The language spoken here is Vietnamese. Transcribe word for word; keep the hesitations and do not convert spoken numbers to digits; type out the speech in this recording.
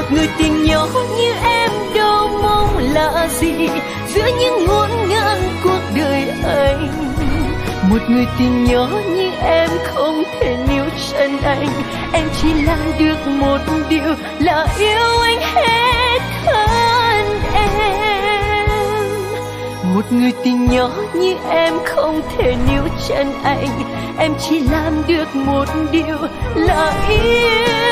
Một người tình nhỏ như em đâu mong là gì giữa những ngổn ngang cuộc đời anh. Một người tình nhỏ như em không thể níu chân anh, em chỉ làm được một điều là yêu anh hết thân em. Một người tình nhỏ như em không thể níu chân anh, em chỉ làm được một điều là yêu